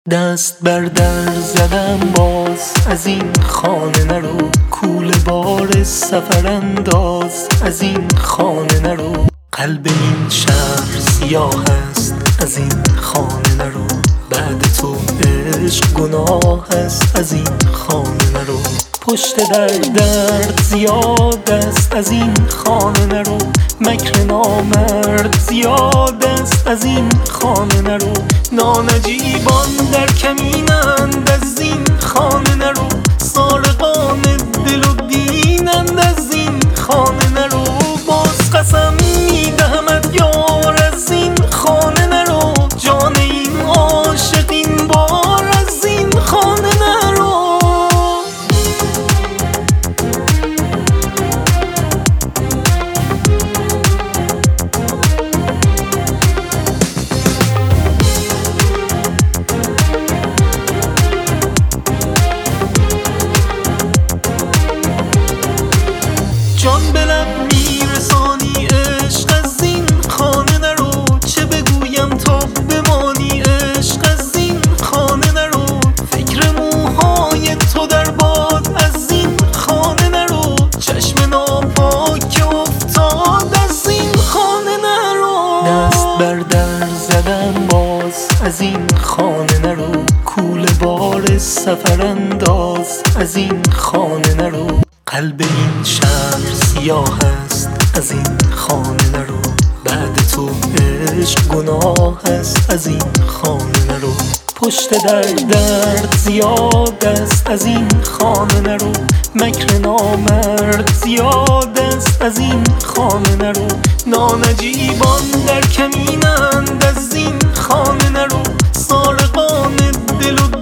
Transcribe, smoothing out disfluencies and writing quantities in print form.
دست بر در زدم باز از این خانه نرو، کوله بار سفر انداز از این خانه نرو. قلب این شهر سیاه است از این خانه نرو، بعد تو عشق گناه است از این خانه نرو. پشت در درد زیاد است از این خانه نرو، مکر نامرد زیاد است از این خانه نرو. نانجیبان در کمینند از این خانه نرو، سارقان دل و دینند از این خانه نرو. باز قسم میدهمت یار از این خانه نرو، جان این عاشق این بار از این خانه نرو. جان به لب میرسانی عشق از این خانه نرو، چه بگویم تا بمانی عشق از این خانه نرو. فکر موهای تو در باد از این خانه نرو، چشم ناپاک افتاد از این خانه نرو. دست بر در زدم باز از این خانه نرو، کوله بار سفر انداز از این خانه نرو. قلب این شهر سیاه است از این خانه نرو، بعد تو عشق گناه است از این خانه نرو. پشت در درد زیاد است از این خانه نرو، مکر نامرد زیاد است از این خانه نرو. نانجیبان در کمینند از این خانه نرو، سارقان دل و